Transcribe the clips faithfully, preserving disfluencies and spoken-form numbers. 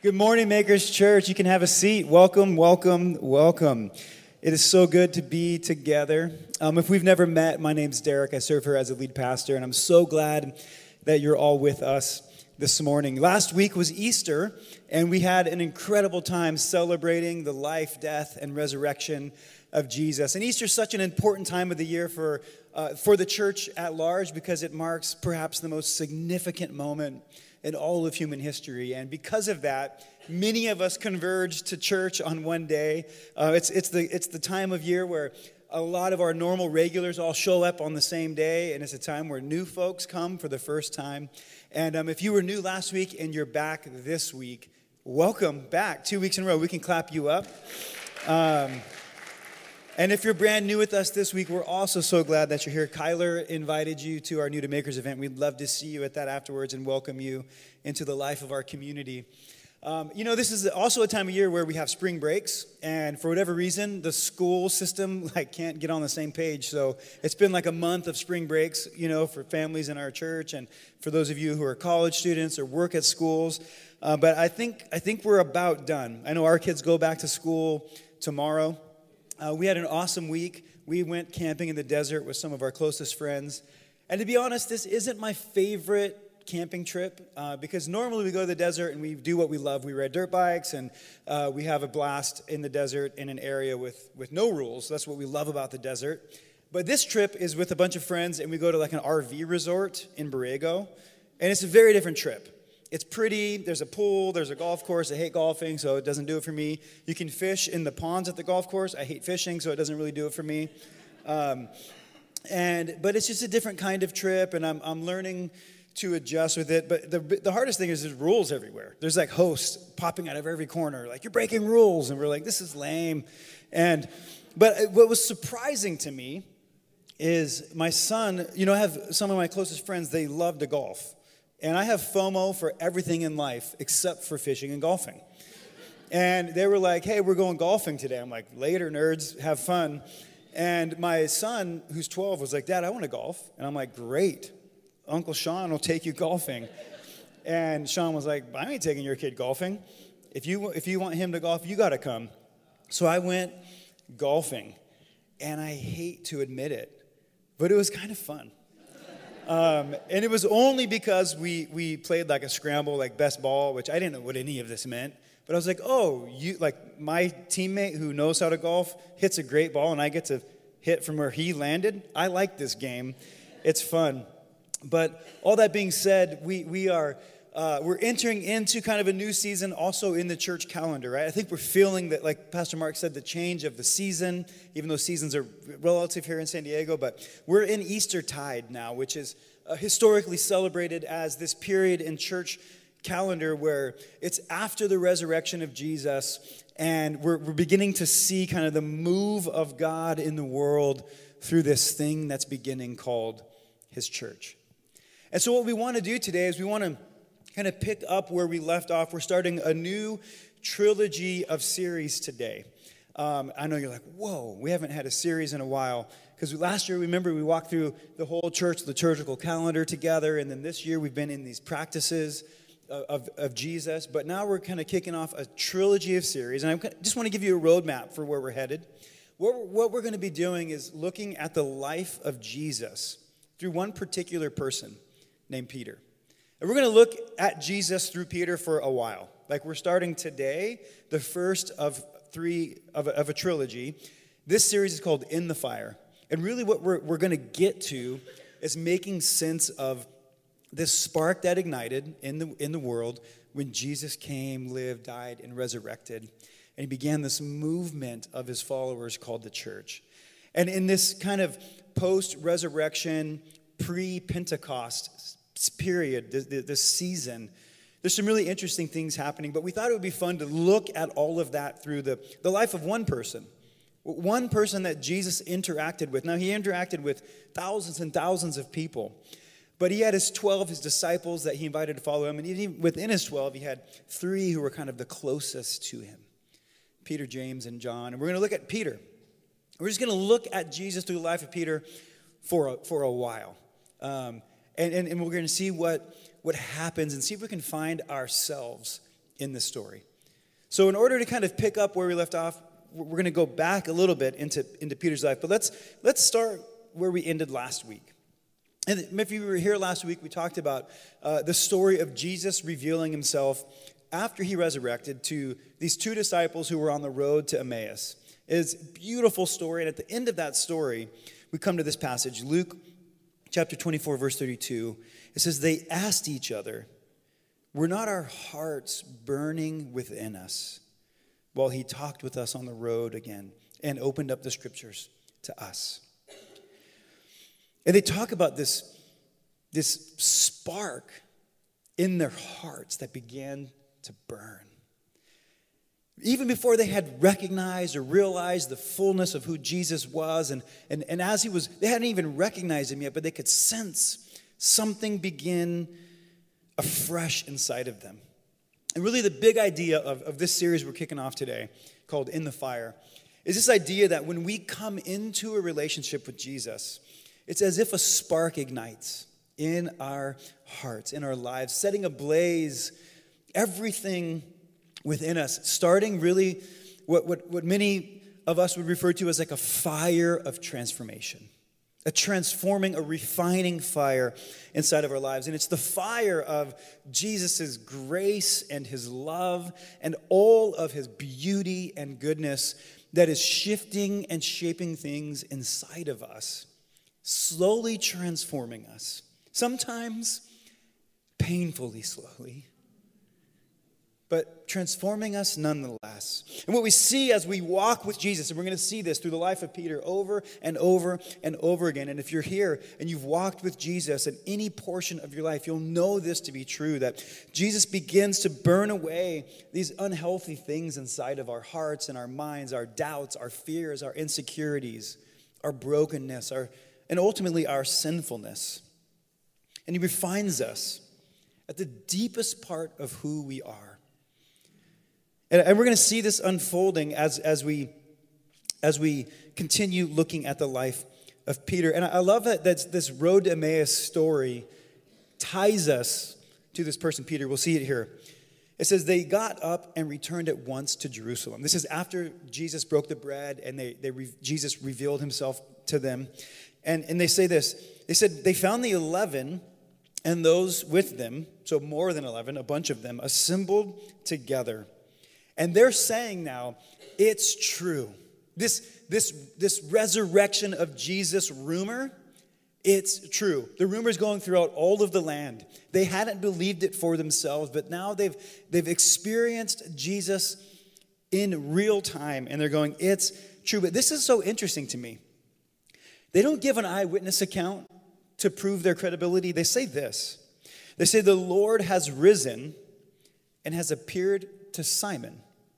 Good morning, Makers Church. You can have a seat. Welcome, welcome, welcome. It is so good to be together. Um, if we've never met, my name's Derek. I serve here as a lead pastor, and I'm so glad that you're all with us this morning. Last week was Easter, and we had an incredible time celebrating the life, death, and resurrection of Jesus. And Easter is such an important time of the year for, uh, for the church at large because it marks perhaps the most significant moment in all of human history. And because of that, many of us converge to church on one day. Uh, it's, it's, the, it's the time of year where a lot of our normal regulars all show up on the same day, and it's a time where new folks come for the first time. And um, if you were new last week and you're back this week, welcome back. Two weeks in a row, we can clap you up. Um, And if you're brand new with us this week, we're also so glad that you're here. Kyler invited you to our New to Makers event. We'd love to see you at that afterwards and welcome you into the life of our community. Um, you know, this is also a time of year where we have spring breaks, and for whatever reason, the school system like can't get on the same page. So it's been like a month of spring breaks, you know, for families in our church and for those of you who are college students or work at schools. Uh, but I think I think we're about done. I know our kids go back to school tomorrow. Uh, we had an awesome week. We went camping in the desert with some of our closest friends. And to be honest, this isn't my favorite camping trip uh, because normally we go to the desert and we do what we love. We ride dirt bikes and uh, we have a blast in the desert in an area with, with no rules. That's what we love about the desert. But this trip is with a bunch of friends and we go to like an R V resort in Borrego. And it's a very different trip. It's pretty, there's a pool, there's a golf course. I hate golfing, so it doesn't do it for me. You can fish in the ponds at the golf course. I hate fishing, so it doesn't really do it for me. Um, and But it's just a different kind of trip, and I'm I'm learning to adjust with it. But the the hardest thing is there's rules everywhere. There's like hosts popping out of every corner, like, you're breaking rules. And we're like, this is lame. And But what was surprising to me is my son, you know, I have some of my closest friends, they love to golf. And I have FOMO for everything in life except for fishing and golfing. And they were like, hey, we're going golfing today. I'm like, later, nerds, have fun. And my son, who's twelve, was like, Dad, I want to golf. And I'm like, great. Uncle Sean will take you golfing. And Sean was like, I ain't taking your kid golfing. If you, if you want him to golf, you got to come. So I went golfing. And I hate to admit it, but it was kind of fun. Um, and it was only because we we played like a scramble, like best ball, which I didn't know what any of this meant. But I was like, oh, you like my teammate who knows how to golf hits a great ball, and I get to hit from where he landed. I like this game; it's fun. But all that being said, we we are uh, we're entering into kind of a new season, also in the church calendar, right? I think we're feeling that, like Pastor Mark said, the change of the season, even though seasons are relative here in San Diego, but we're in Eastertide now, which is uh, historically celebrated as this period in church calendar where it's after the resurrection of Jesus, and we're, we're beginning to see kind of the move of God in the world through this thing that's beginning called His church. And so what we want to do today is we want to kind of pick up where we left off. We're starting a new trilogy of series today. Um, I know you're like, whoa, we haven't had a series in a while. Because last year, remember, we walked through the whole church liturgical calendar together. And then this year, we've been in these practices of, of, of Jesus. But now we're kind of kicking off a trilogy of series. And I just want to give you a roadmap for where we're headed. What, what we're going to be doing is looking at the life of Jesus through one particular person named Peter. And we're going to look at Jesus through Peter for a while. Like we're starting today, the first of three of a, of a trilogy. This series is called In the Fire. And really what we're, we're going to get to is making sense of this spark that ignited in the, in the world when Jesus came, lived, died, and resurrected. And he began this movement of his followers called the church. And in this kind of post-resurrection, pre-Pentecost period, this, this season, there's some really interesting things happening, but we thought it would be fun to look at all of that through the, the life of one person. One person that Jesus interacted with. Now, he interacted with thousands and thousands of people, but he had his twelve, his disciples that he invited to follow him, and even within his twelve, he had three who were kind of the closest to him, Peter, James, and John. And we're going to look at Peter. We're just going to look at Jesus through the life of Peter for a, for a while. Um, And, and, and we're going to see what, what happens and see if we can find ourselves in this story. So in order to kind of pick up where we left off, we're going to go back a little bit into, into Peter's life. But let's, let's start where we ended last week. And if you were here last week, we talked about uh, the story of Jesus revealing himself after he resurrected to these two disciples who were on the road to Emmaus. It's a beautiful story. And at the end of that story, we come to this passage, Luke chapter twenty-four, verse thirty-two. It says, they asked each other, were not our hearts burning within us while he talked with us on the road again and opened up the scriptures to us? And they talk about this, this spark in their hearts that began to burn. Even before they had recognized or realized the fullness of who Jesus was, and, and, and as he was, they hadn't even recognized him yet, but they could sense something begin afresh inside of them. And really the big idea of, of this series we're kicking off today, called In the Fire, is this idea that when we come into a relationship with Jesus, it's as if a spark ignites in our hearts, in our lives, setting ablaze everything within us, starting really what, what, what many of us would refer to as like a fire of transformation, a transforming, a refining fire inside of our lives. And it's the fire of Jesus' grace and his love and all of his beauty and goodness that is shifting and shaping things inside of us, slowly transforming us, sometimes painfully slowly, but transforming us nonetheless. And what we see as we walk with Jesus, and we're going to see this through the life of Peter over and over and over again. And if you're here and you've walked with Jesus in any portion of your life, you'll know this to be true, that Jesus begins to burn away these unhealthy things inside of our hearts and our minds, our doubts, our fears, our insecurities, our brokenness, our, and ultimately our sinfulness. And he refines us at the deepest part of who we are. And we're going to see this unfolding as, as, we, as we continue looking at the life of Peter. And I love that that's, this road to Emmaus story ties us to this person, Peter. We'll see it here. It says, they got up and returned at once to Jerusalem. This is after Jesus broke the bread and they, they re, Jesus revealed himself to them. And, and they say this. They said they found the eleven and those with them, so more than eleven, a bunch of them, assembled together. And they're saying now, it's true. This, this, this resurrection of Jesus rumor, it's true. The rumor's going throughout all of the land. They hadn't believed it for themselves, but now they've, they've experienced Jesus in real time, and they're going, it's true. But this is so interesting to me. They don't give an eyewitness account to prove their credibility. They say this. They say, the Lord has risen and has appeared to Simon.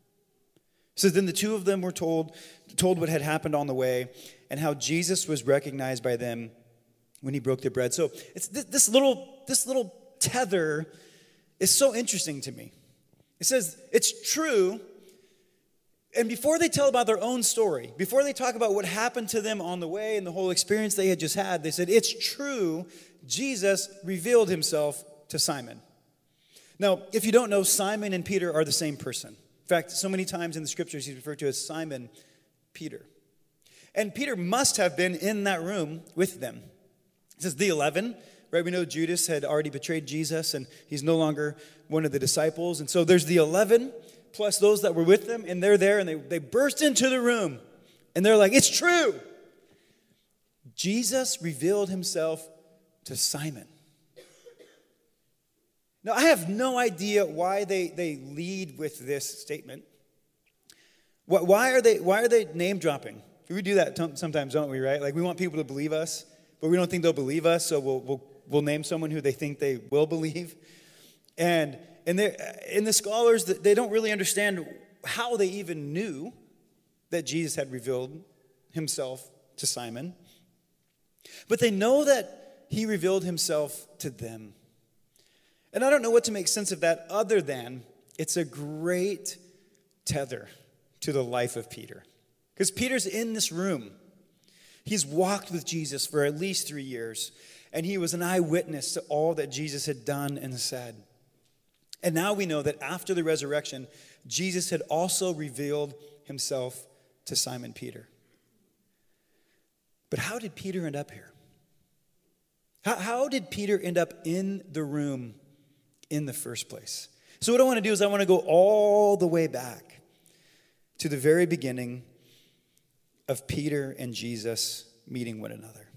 So then the two of them were told, told what had happened on the way and how Jesus was recognized by them when he broke the bread. So it's this, this little this little tether is so interesting to me. It says it's true. And before they tell about their own story, before they talk about what happened to them on the way and the whole experience they had just had, they said, it's true, Jesus revealed himself to Simon. Now, if you don't know, Simon and Peter are the same person. In fact, so many times in the scriptures, he's referred to as Simon Peter. And Peter must have been in that room with them. It says the eleven, right? We know Judas had already betrayed Jesus, and he's no longer one of the disciples. And so there's the eleven, plus those that were with them, and they're there, and they, they burst into the room. And they're like, it's true. Jesus revealed himself to Simon. Now, I have no idea why they, they lead with this statement. Why are they, why are they name dropping? We do that sometimes, don't we, right? Like, we want people to believe us, but we don't think they'll believe us, so we'll, we'll, we'll name someone who they think they will believe. And, and, and the scholars, they don't really understand how they even knew that Jesus had revealed himself to Simon. But they know that he revealed himself to them. And I don't know what to make sense of that other than it's a great tether to the life of Peter. Because Peter's in this room. He's walked with Jesus for at least three years. And he was an eyewitness to all that Jesus had done and said. And now we know that after the resurrection, Jesus had also revealed himself to Simon Peter. But how did Peter end up here? How, how did Peter end up in the room in the first place? So what I want to do is I want to go all the way back to the very beginning of Peter and Jesus meeting one another.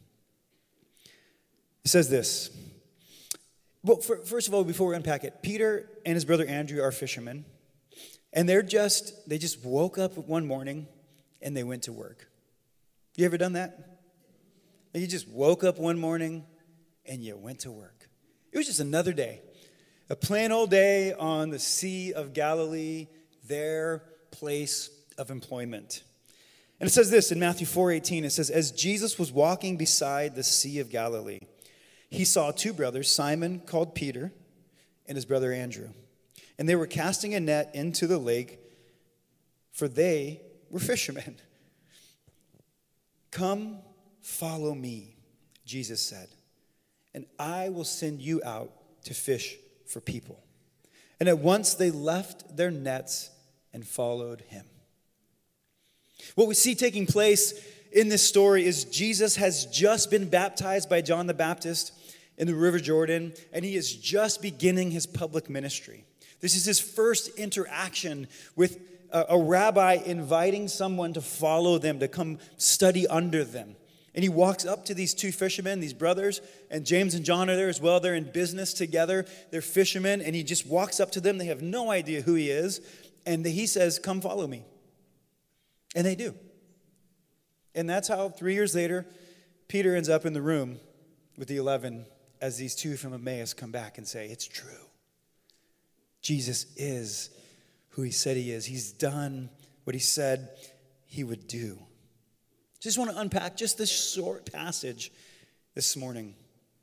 It says this. Well, for, first of all, before we unpack it, Peter and his brother Andrew are fishermen. And they're just, they just woke up one morning and they went to work. You ever done that? You just woke up one morning and you went to work. It was just another day. A plain old day on the Sea of Galilee, their place of employment. And it says this in Matthew four eighteen. It says, as Jesus was walking beside the Sea of Galilee, he saw two brothers, Simon called Peter and his brother Andrew. And they were casting a net into the lake, for they were fishermen. Come, follow me, Jesus said, and I will send you out to fish for people. And at once they left their nets and followed him. What we see taking place in this story is Jesus has just been baptized by John the Baptist in the River Jordan, and he is just beginning his public ministry. This is his first interaction with a, a rabbi inviting someone to follow them, to come study under them. And he walks up to these two fishermen, these brothers, and James and John are there as well. They're in business together. They're fishermen, and he just walks up to them. They have no idea who he is, and he says, come follow me. And they do. And that's how three years later, Peter ends up in the room with the eleven as these two from Emmaus come back and say, it's true. Jesus is who he said he is. He's done what he said he would do. Just want to unpack just this short passage this morning.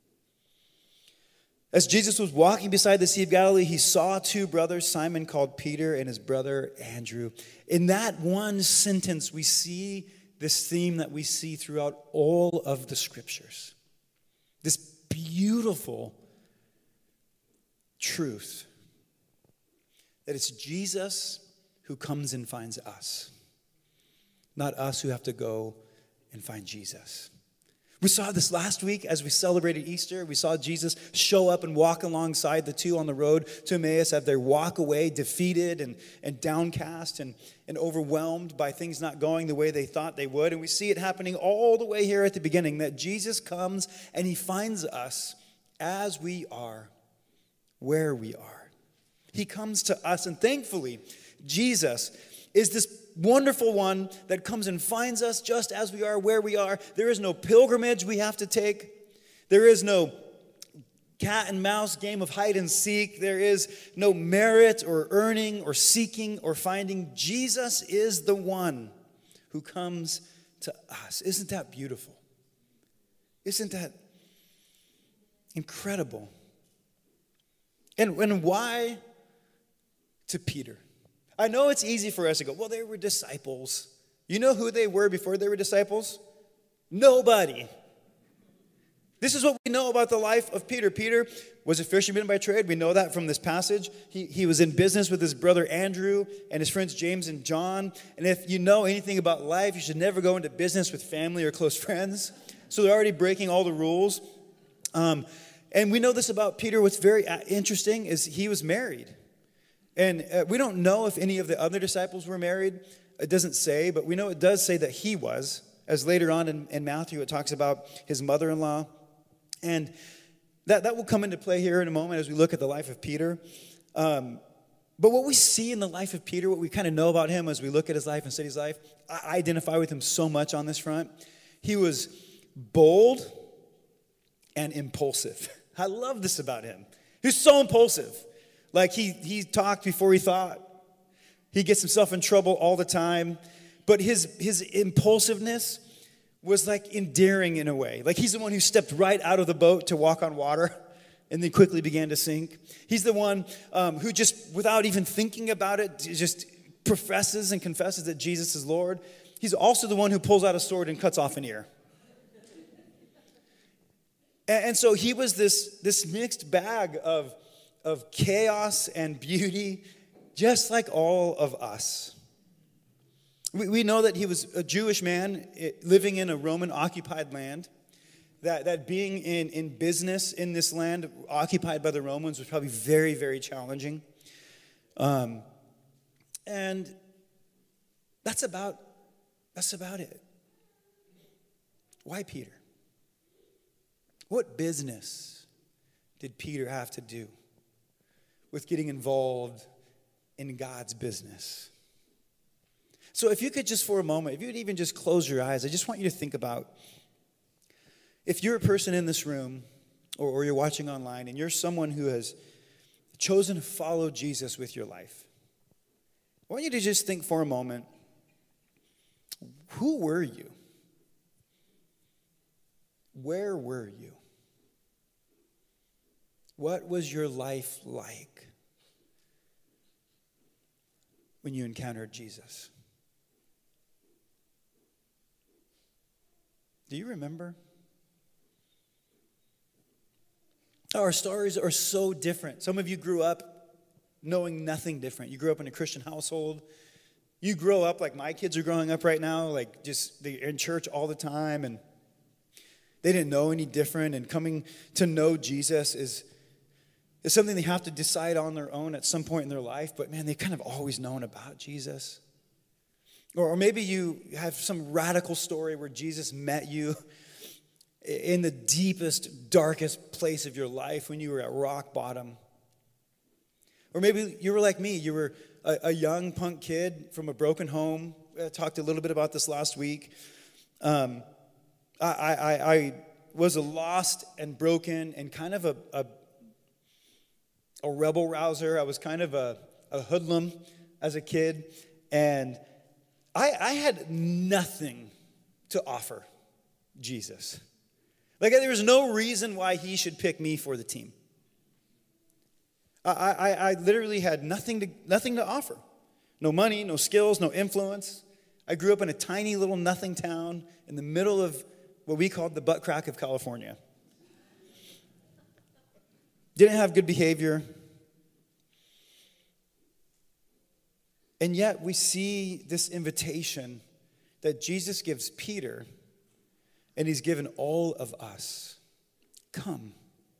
As Jesus was walking beside the Sea of Galilee, he saw two brothers, Simon called Peter and his brother Andrew. In that one sentence, we see this theme that we see throughout all of the scriptures. This beautiful truth that it's Jesus who comes and finds us, not us who have to go and find Jesus. We saw this last week as we celebrated Easter. We saw Jesus show up and walk alongside the two on the road to Emmaus as they walk away defeated and, and downcast and, and overwhelmed by things not going the way they thought they would. And we see it happening all the way here at the beginning, that Jesus comes and he finds us as we are, where we are. He comes to us, and thankfully, Jesus is this wonderful one that comes and finds us just as we are, where we are. There is no pilgrimage we have to take. There is no cat and mouse game of hide and seek. There is no merit or earning or seeking or finding. Jesus is the one who comes to us. Isn't that beautiful? Isn't that incredible? And, and why to Peter? I know it's easy for us to go, well, they were disciples. You know who they were before they were disciples? Nobody. This is what we know about the life of Peter. Peter was a fisherman by trade. We know that from this passage. He, he was in business with his brother Andrew and his friends James and John. And if you know anything about life, you should never go into business with family or close friends. So they're already breaking all the rules. Um, and we know this about Peter. What's very interesting is he was married. And uh, we don't know if any of the other disciples were married. It doesn't say, but we know it does say that he was. As later on in, in Matthew, it talks about his mother-in-law. And that, that will come into play here in a moment as we look at the life of Peter. Um, but what we see in the life of Peter, what we kind of know about him as we look at his life and study his life, I identify with him so much on this front. He was bold and impulsive. I love this about him. He was so impulsive. Like he, he talked before he thought. He gets himself in trouble all the time. But his, his impulsiveness was like endearing in a way. Like he's the one who stepped right out of the boat to walk on water and then quickly began to sink. He's the one um, who just, without even thinking about it, just professes and confesses that Jesus is Lord. He's also the one who pulls out a sword and cuts off an ear. And, and so he was this, this mixed bag of of chaos and beauty, just like all of us. We, we know that he was a Jewish man living in a Roman-occupied land, that, that being in, in business in this land occupied by the Romans was probably very, very challenging. Um, and that's about, that's about it. Why Peter? What business did Peter have to do with getting involved in God's business? So if you could just for a moment, if you would even just close your eyes, I just want you to think about, if you're a person in this room or, or you're watching online and you're someone who has chosen to follow Jesus with your life, I want you to just think for a moment, who were you? Where were you? What was your life like when you encountered Jesus? Do you remember? Our stories are so different. Some of you grew up knowing nothing different. You grew up in a Christian household. You grow up like my kids are growing up right now, like just they're in church all the time, and they didn't know any different. And coming to know Jesus is, is something they have to decide on their own at some point in their life. But man, they've kind of always known about Jesus. Or, or maybe you have some radical story where Jesus met you in the deepest, darkest place of your life when you were at rock bottom. Or maybe you were like me. You were a, a young punk kid from a broken home. I talked a little bit about this last week. Um, I, I, I was a lost and broken and kind of a, a, a rebel rouser. I was kind of a, a hoodlum as a kid. And I, I had nothing to offer Jesus. Like, there was no reason why he should pick me for the team. I, I, I literally had nothing to, nothing to offer. No money, no skills, no influence. I grew up in a tiny little nothing town in the middle of what we called the butt crack of California. Didn't have good behavior. And yet we see this invitation that Jesus gives Peter, and he's given all of us. Come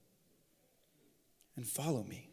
and follow me.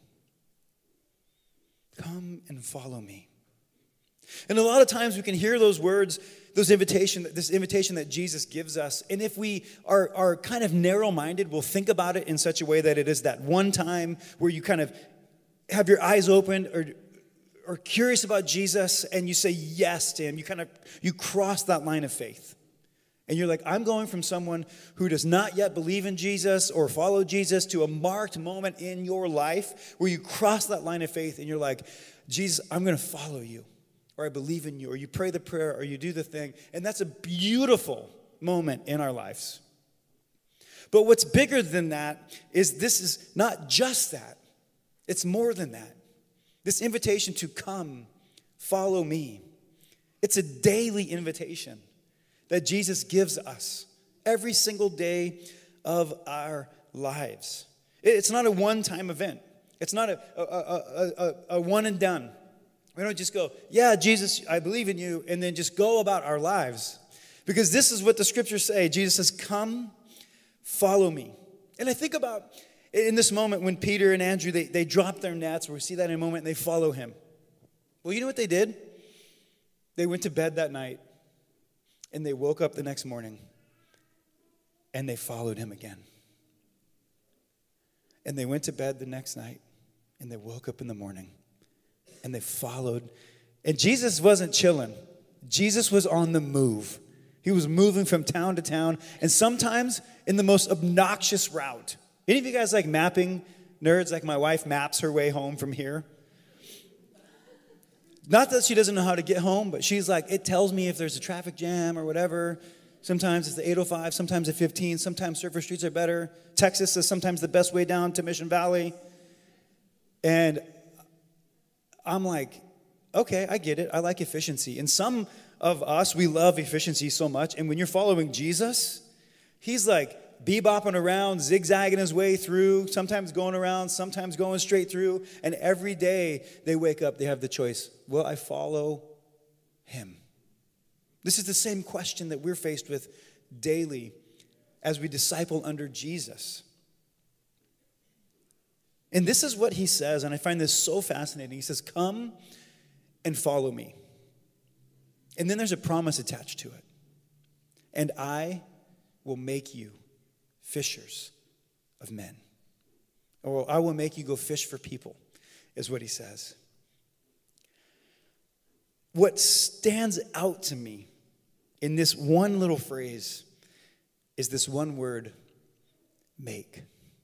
Come and follow me. And a lot of times we can hear those words, those invitation, this invitation that Jesus gives us. And if we are, are kind of narrow-minded, we'll think about it in such a way that it is that one time where you kind of have your eyes open or, or curious about Jesus and you say yes to him. You kind of, you cross that line of faith. And you're like, I'm going from someone who does not yet believe in Jesus or follow Jesus to a marked moment in your life where you cross that line of faith and you're like, Jesus, I'm going to follow you. Or I believe in you, or you pray the prayer, or you do the thing. And that's a beautiful moment in our lives. But what's bigger than that is this is not just that. It's more than that. This invitation to come, follow me. It's a daily invitation that Jesus gives us every single day of our lives. It's not a one-time event. It's not a, a, a, a, a one and done. We don't just go, yeah, Jesus, I believe in you, and then just go about our lives. Because this is what the scriptures say. Jesus says, come, follow me. And I think about in this moment when Peter and Andrew, they, they drop their nets. We'll see that in a moment, and they follow him. Well, you know what they did? They went to bed that night, and they woke up the next morning, and they followed him again. And they went to bed the next night, and they woke up in the morning. And they followed. And Jesus wasn't chilling. Jesus was on the move. He was moving from town to town. And sometimes in the most obnoxious route. Any of you guys like mapping nerds? Like my wife maps her way home from here. Not that she doesn't know how to get home, but she's like, it tells me if there's a traffic jam or whatever. Sometimes it's the eight oh five, sometimes the fifteen. Sometimes surfer streets are better. Texas is sometimes the best way down to Mission Valley. And I'm like, okay, I get it. I like efficiency. And some of us, we love efficiency so much. And when you're following Jesus, he's like bebopping around, zigzagging his way through, sometimes going around, sometimes going straight through. And every day they wake up, they have the choice, will I follow him? This is the same question that we're faced with daily as we disciple under Jesus. And this is what he says, and I find this so fascinating. He says, come and follow me. And then there's a promise attached to it. And I will make you fishers of men. Or I will make you go fish for people, is what he says. What stands out to me in this one little phrase is this one word, make.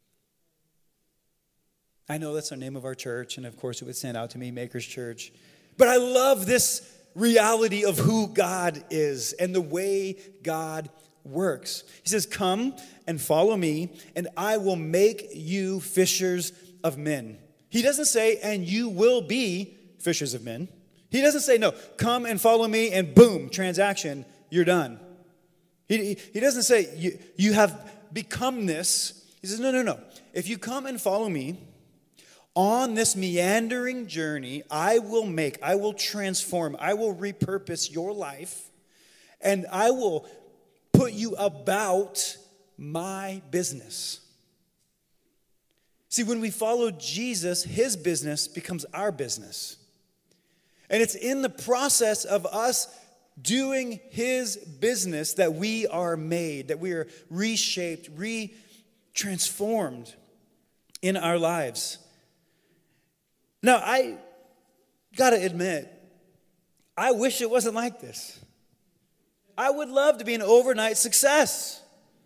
I know that's the name of our church, and of course it would stand out to me, Maker's Church. But I love this reality of who God is and the way God works. He says, come and follow me, and I will make you fishers of men. He doesn't say, and you will be fishers of men. He doesn't say, no, come and follow me, and boom, transaction, you're done. He, he doesn't say, you, you have become this. He says, no, no, no. If you come and follow me, on this meandering journey, I will make, I will transform, I will repurpose your life, and I will put you about my business. See, when we follow Jesus, his business becomes our business. And it's in the process of us doing his business that we are made, that we are reshaped, re-transformed in our lives. Now, I got to admit, I wish it wasn't like this. I would love to be an overnight success.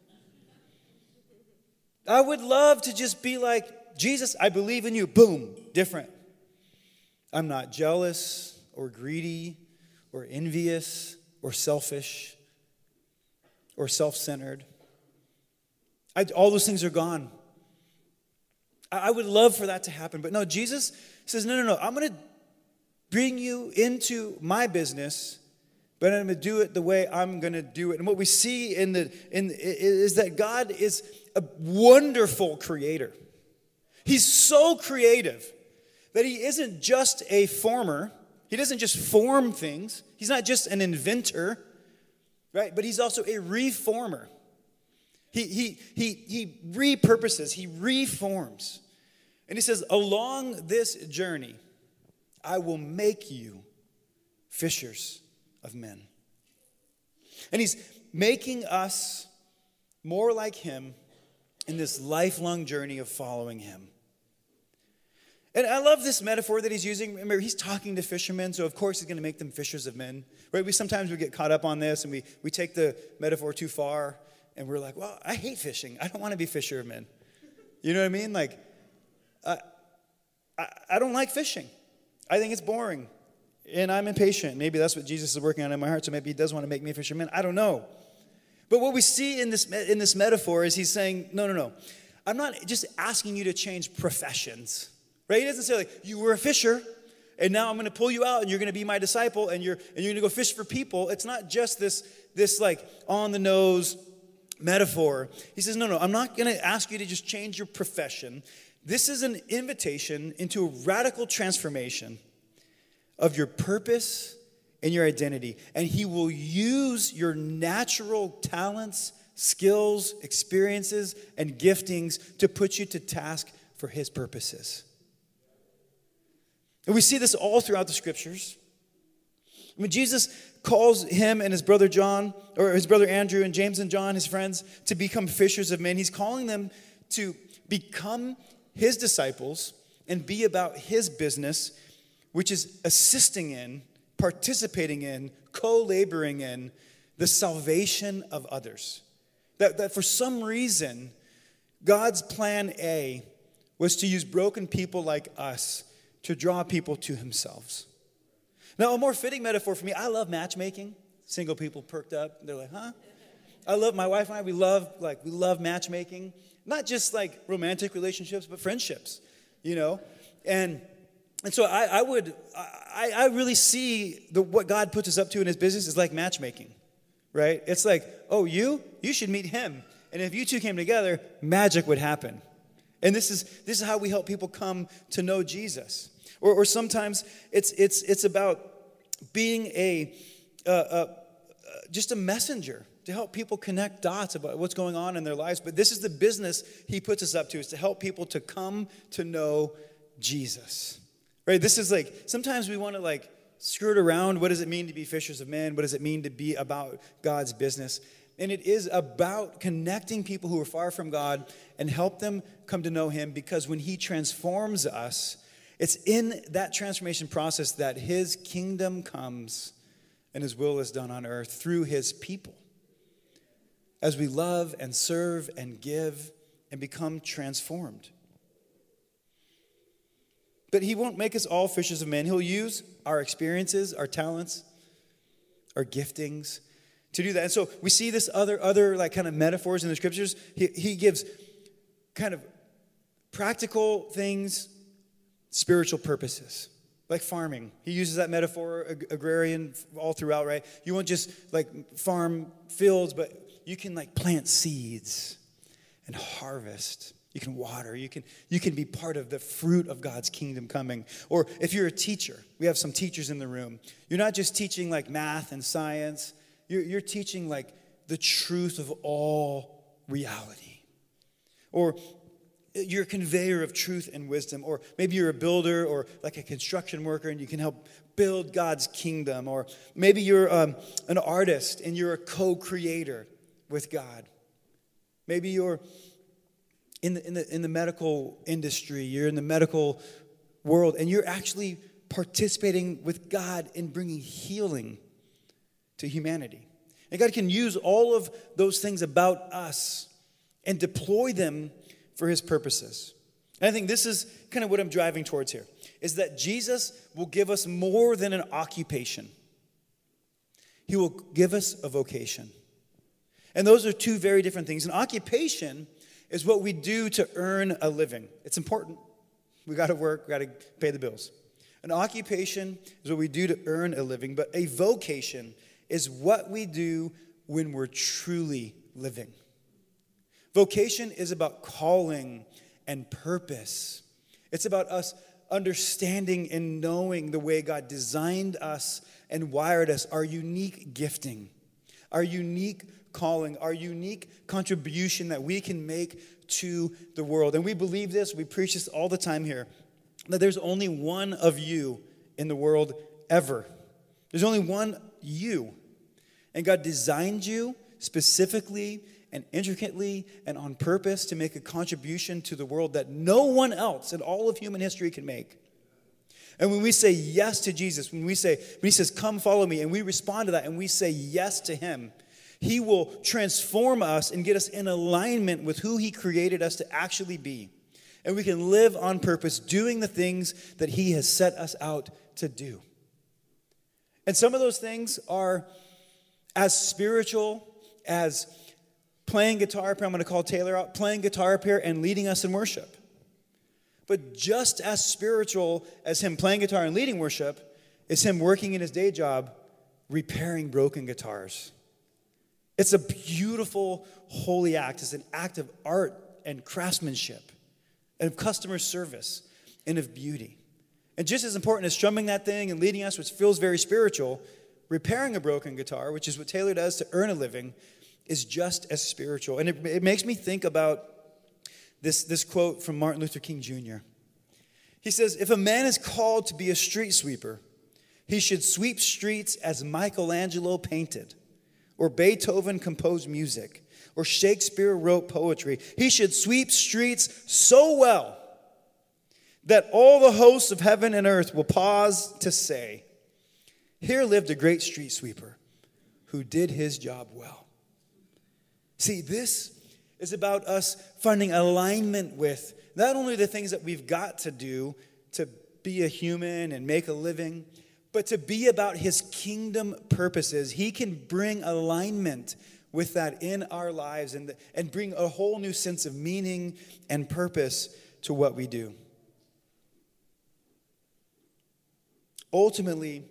I would love to just be like, Jesus, I believe in you. Boom, different. I'm not jealous or greedy or envious or selfish or self-centered. I, all those things are gone. I, I would love for that to happen. But no, Jesus says, no, no, no. I'm going to bring you into my business, but I'm going to do it the way I'm going to do it. And what we see in the in is that God is a wonderful creator. He's so creative that he isn't just a former. He doesn't just form things. He's not just an inventor, right? But he's also a reformer. He he he he repurposes. He reforms. And he says, along this journey, I will make you fishers of men. And he's making us more like him in this lifelong journey of following him. And I love this metaphor that he's using. Remember, he's talking to fishermen, so of course he's going to make them fishers of men. Right? We sometimes we get caught up on this, and we, we take the metaphor too far, and we're like, well, I hate fishing. I don't want to be fisher of men. You know what I mean? Like, I, I, I don't like fishing. I think it's boring. And I'm impatient. Maybe that's what Jesus is working on in my heart, so maybe he does want to make me a fisherman. I don't know. But what we see in this, in this metaphor is he's saying, no, no, no. I'm not just asking you to change professions. Right? He doesn't say, like, you were a fisher, and now I'm going to pull you out, and you're going to be my disciple, and you're and you're going to go fish for people. It's not just this, this like, on-the-nose metaphor. He says, no, no, I'm not going to ask you to just change your profession. This is an invitation into a radical transformation of your purpose and your identity. And he will use your natural talents, skills, experiences, and giftings to put you to task for his purposes. And we see this all throughout the scriptures. When Jesus calls him and his brother John, or his brother Andrew and James and John, his friends, to become fishers of men, he's calling them to become his disciples and be about his business, which is assisting in, participating in, co-laboring in the salvation of others. That, that for some reason, God's plan A was to use broken people like us to draw people to himself. Now, a more fitting metaphor for me, I love matchmaking. Single people perked up. They're like, huh? I love, my wife and I, we love, like, we love matchmaking. Not just, like, romantic relationships, but friendships, you know? And and so I, I would, I, I really see the, what God puts us up to in his business is like matchmaking, right? It's like, oh, you? You should meet him. And if you two came together, magic would happen. And this is this is how we help people come to know Jesus. Or, or sometimes it's it's it's about being a uh, uh, just a messenger to help people connect dots about what's going on in their lives. But this is the business he puts us up to, is to help people to come to know Jesus. Right? This is like, sometimes we want to like skirt around, what does it mean to be fishers of men? What does it mean to be about God's business? And it is about connecting people who are far from God and help them come to know him, because when he transforms us, it's in that transformation process that his kingdom comes and his will is done on earth through his people. As we love and serve and give and become transformed. But he won't make us all fishers of men. He'll use our experiences, our talents, our giftings to do that. And so we see this other, other like kind of metaphors in the scriptures. He, he gives kind of practical things, spiritual purposes. Like farming. He uses that metaphor, ag- agrarian, all throughout, right? You won't just like farm fields, but you can like plant seeds and harvest. You can water. You can, you can be part of the fruit of God's kingdom coming. Or if you're a teacher, we have some teachers in the room. You're not just teaching like math and science. You're, you're teaching like the truth of all reality. Or you're a conveyor of truth and wisdom. Or maybe you're a builder or like a construction worker and you can help build God's kingdom. Or maybe you're um, an artist and you're a co-creator with God. Maybe you're in the, in the, in the medical industry. You're in the medical world and you're actually participating with God in bringing healing to humanity. And God can use all of those things about us and deploy them for his purposes. And I think this is kind of what I'm driving towards here, is that Jesus will give us more than an occupation. He will give us a vocation. And those are two very different things. An occupation is what we do to earn a living. It's important. We got to work, we got to pay the bills. An occupation is what we do to earn a living, but a vocation is what we do when we're truly living. Vocation is about calling and purpose. It's about us understanding and knowing the way God designed us and wired us, our unique gifting, our unique calling, our unique contribution that we can make to the world. And we believe this, we preach this all the time here, that there's only one of you in the world ever. There's only one you. And God designed you specifically and intricately and on purpose to make a contribution to the world that no one else in all of human history can make. And when we say yes to Jesus, when we say, when he says, come follow me, and we respond to that and we say yes to him, he will transform us and get us in alignment with who he created us to actually be. And we can live on purpose, doing the things that he has set us out to do. And some of those things are as spiritual as playing guitar up here. I'm going to call Taylor out. Playing guitar up here and leading us in worship. But just as spiritual as him playing guitar and leading worship is him working in his day job repairing broken guitars. It's a beautiful, holy act. It's an act of art and craftsmanship and of customer service and of beauty. And just as important as strumming that thing and leading us, which feels very spiritual, repairing a broken guitar, which is what Taylor does to earn a living, is just as spiritual. And it, it makes me think about this, this quote from Martin Luther King Junior He says, if a man is called to be a street sweeper, he should sweep streets as Michelangelo painted, or Beethoven composed music, or Shakespeare wrote poetry. He should sweep streets so well that all the hosts of heaven and earth will pause to say, here lived a great street sweeper who did his job well. See, this is about us finding alignment with not only the things that we've got to do to be a human and make a living, but to be about his kingdom purposes. He can bring alignment with that in our lives and, and bring a whole new sense of meaning and purpose to what we do. Ultimately,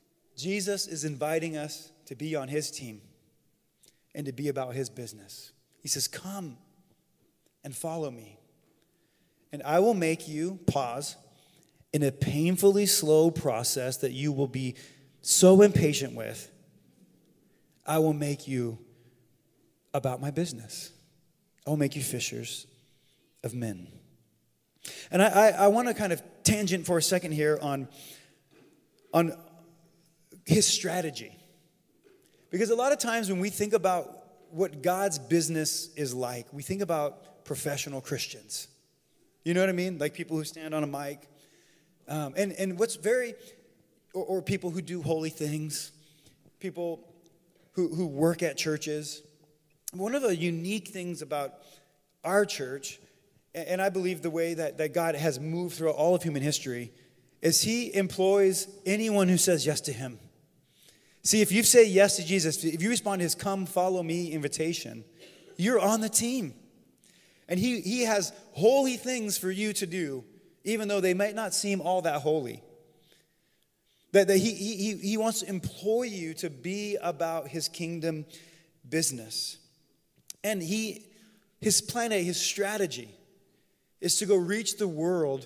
Jesus is inviting us to be on his team and to be about his business. He says, come and follow me. And I will make you, pause, in a painfully slow process that you will be so impatient with. I will make you about my business. I will make you fishers of men. And I, I, I want to kind of tangent for a second here on, on his strategy. Because a lot of times when we think about what God's business is like, we think about professional Christians. You know what I mean? Like people who stand on a mic. Um, and, and what's very, or, or people who do holy things, people who, who work at churches. One of the unique things about our church, and I believe the way that, that God has moved through all of human history, is he employs anyone who says yes to him. See, if you say yes to Jesus, if you respond to his come follow me invitation, you're on the team. And he, he has holy things for you to do, even though they might not seem all that holy. That, that he, he, he wants to employ you to be about his kingdom business. And he, his plan A, his strategy, is to go reach the world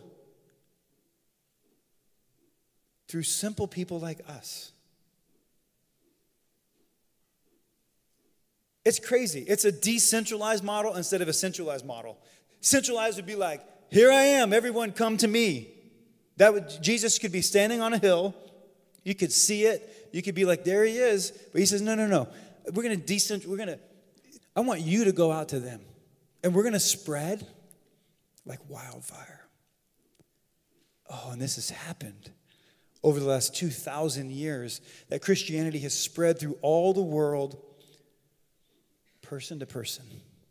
through simple people like us. It's crazy. It's a decentralized model instead of a centralized model. Centralized would be like, here I am, everyone come to me. That would, Jesus could be standing on a hill. You could see it. You could be like, there he is. But he says, no, no, no. We're going to decent. We're going to, I want you to go out to them. And we're going to spread like wildfire. Oh, and this has happened over the last two thousand years, that Christianity has spread through all the world, person to person,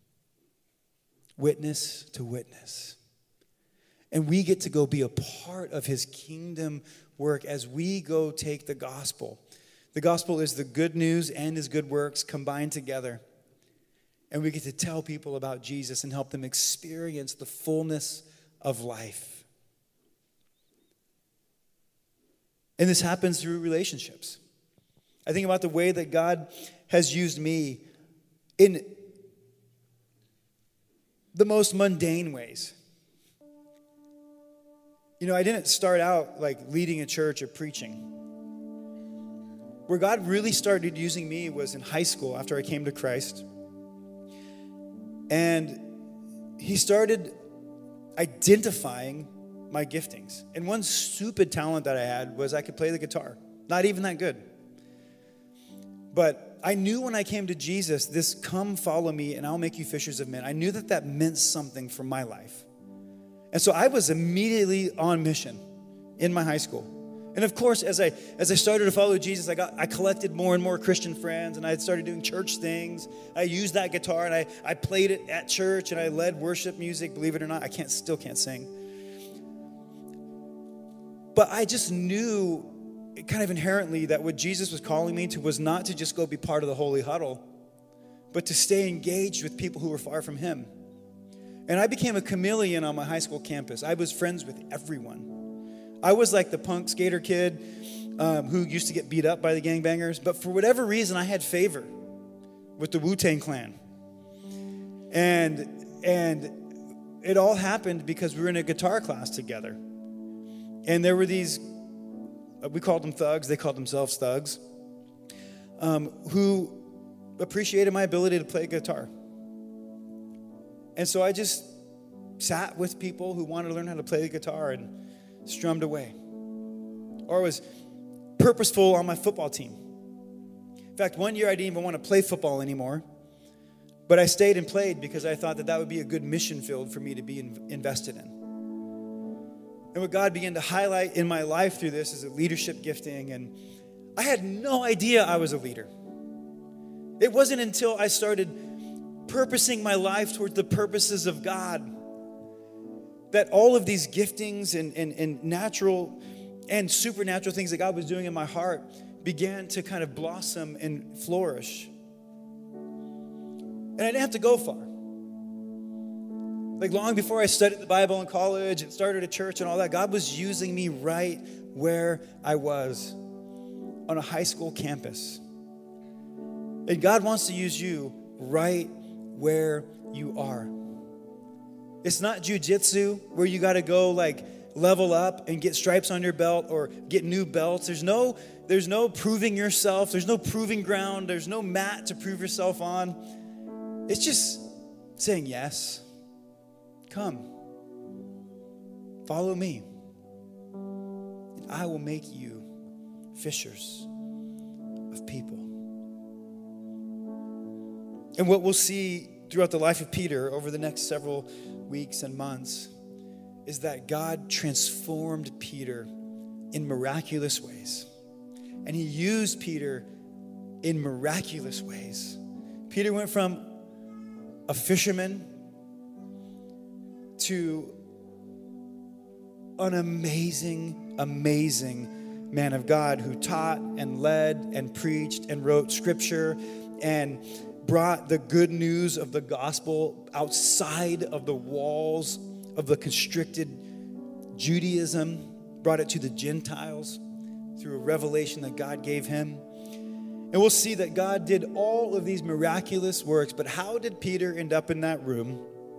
witness to witness. And we get to go be a part of his kingdom work as we go take the gospel. The gospel is the good news and his good works combined together. And we get to tell people about Jesus and help them experience the fullness of life. And this happens through relationships. I think about the way that God has used me in the most mundane ways. You know, I didn't start out like leading a church or preaching. Where God really started using me was in high school after I came to Christ. And he started identifying my giftings. And one stupid talent that I had was I could play the guitar. Not even that good. But I knew when I came to Jesus, this come follow me and I'll make you fishers of men. I knew that that meant something for my life. And so I was immediately on mission in my high school. And of course, as I as I started to follow Jesus, I got I collected more and more Christian friends, and I started doing church things. I used that guitar, and I, I played it at church, and I led worship music. Believe it or not, I can't still can't sing. But I just knew kind of inherently that what Jesus was calling me to was not to just go be part of the holy huddle, but to stay engaged with people who were far from him. And I became a chameleon on my high school campus. I was friends with everyone. I was like the punk skater kid um, who used to get beat up by the gangbangers. But for whatever reason, I had favor with the Wu-Tang Clan. And, and it all happened because we were in a guitar class together. And there were these, we called them thugs, they called themselves thugs, um, who appreciated my ability to play guitar. And so I just sat with people who wanted to learn how to play the guitar and strummed away. Or was purposeful on my football team. In fact, one year I didn't even want to play football anymore, but I stayed and played because I thought that that would be a good mission field for me to be in, invested in. And what God began to highlight in my life through this is a leadership gifting, and I had no idea I was a leader. It wasn't until I started purposing my life towards the purposes of God that all of these giftings and, and, and natural and supernatural things that God was doing in my heart began to kind of blossom and flourish. And I didn't have to go far. Like long before I studied the Bible in college and started a church and all that, God was using me right where I was on a high school campus. And God wants to use you right where you are. It's not jujitsu where you got to go like level up and get stripes on your belt or get new belts. There's no, there's no proving yourself. There's no proving ground. There's no mat to prove yourself on. It's just saying yes. Come. Follow me. And I will make you fishers of people. And what we'll see throughout the life of Peter over the next several weeks and months is that God transformed Peter in miraculous ways. And he used Peter in miraculous ways. Peter went from a fisherman to an amazing, amazing man of God who taught and led and preached and wrote scripture and brought the good news of the gospel outside of the walls of the constricted Judaism, brought it to the Gentiles through a revelation that God gave him. And we'll see that God did all of these miraculous works, but how did Peter end up in that room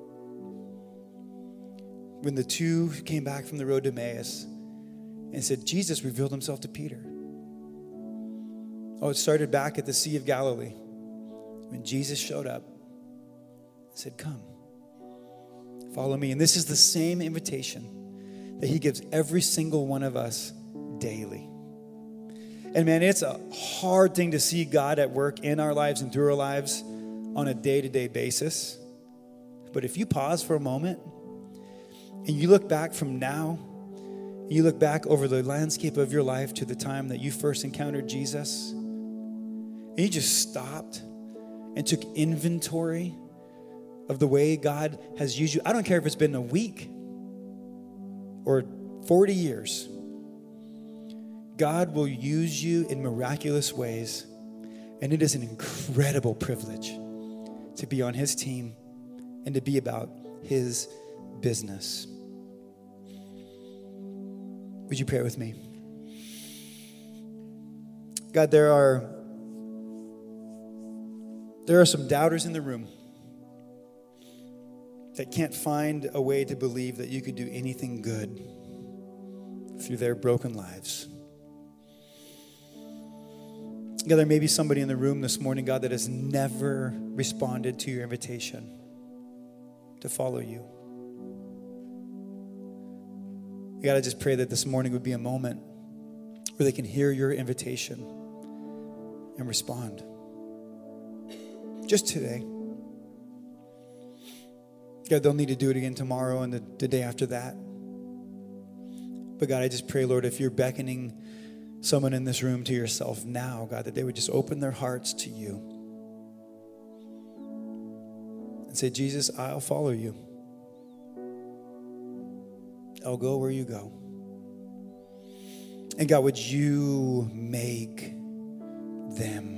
when the two came back from the road to Emmaus and said, Jesus revealed himself to Peter? Oh, it started back at the Sea of Galilee when Jesus showed up and said, come, follow me. And this is the same invitation that he gives every single one of us daily. And man, it's a hard thing to see God at work in our lives and through our lives on a day-to-day basis. But if you pause for a moment and you look back from now, you look back over the landscape of your life to the time that you first encountered Jesus, and you just stopped and took inventory of the way God has used you. I don't care if it's been a week or forty years. God will use you in miraculous ways, and it is an incredible privilege to be on his team and to be about his business. Would you pray with me? God, there are There are some doubters in the room that can't find a way to believe that you could do anything good through their broken lives. God, there may be somebody in the room this morning, God, that has never responded to your invitation to follow you. God, I just pray that this morning would be a moment where they can hear your invitation and respond. Just today. God, they'll need to do it again tomorrow and the, the day after that. But God, I just pray, Lord, if you're beckoning someone in this room to yourself now, God, that they would just open their hearts to you and say, Jesus, I'll follow you. I'll go where you go. And God, would you make them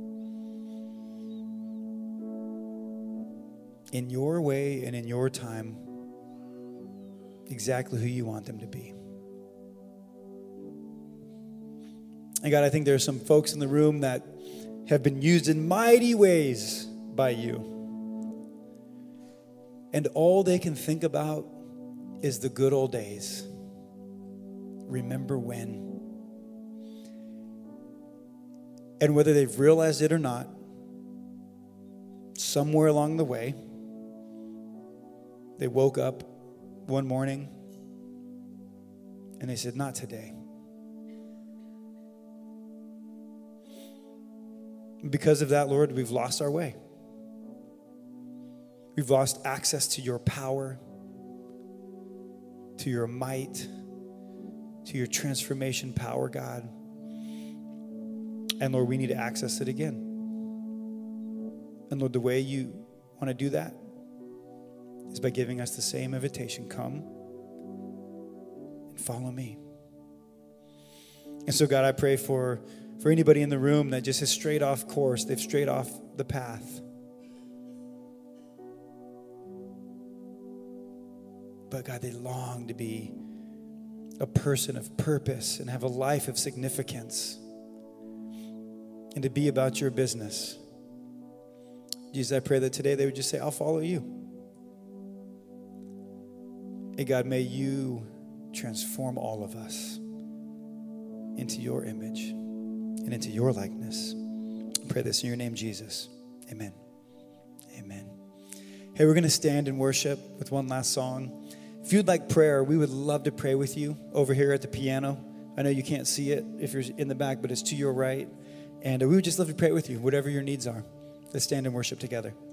in your way and in your time exactly who you want them to be. And God, I think there are some folks in the room that have been used in mighty ways by you. And all they can think about is the good old days. Remember when. And whether they've realized it or not, somewhere along the way, they woke up one morning and they said, not today. Because of that, Lord, we've lost our way. We've lost access to your power, to your might, to your transformation power, God. And Lord, we need to access it again. And Lord, the way you want to do that is by giving us the same invitation. Come and follow me. And so, God, I pray for, for anybody in the room that just has strayed off course. They've strayed off the path. But God, they long to be a person of purpose and have a life of significance and to be about your business. Jesus, I pray that today they would just say, I'll follow you. Hey, God, may you transform all of us into your image and into your likeness. I pray this in your name, Jesus. Amen. Amen. Hey, we're going to stand and worship with one last song. If you'd like prayer, we would love to pray with you over here at the piano. I know you can't see it if you're in the back, but it's to your right. And we would just love to pray with you, whatever your needs are. Let's stand and worship together.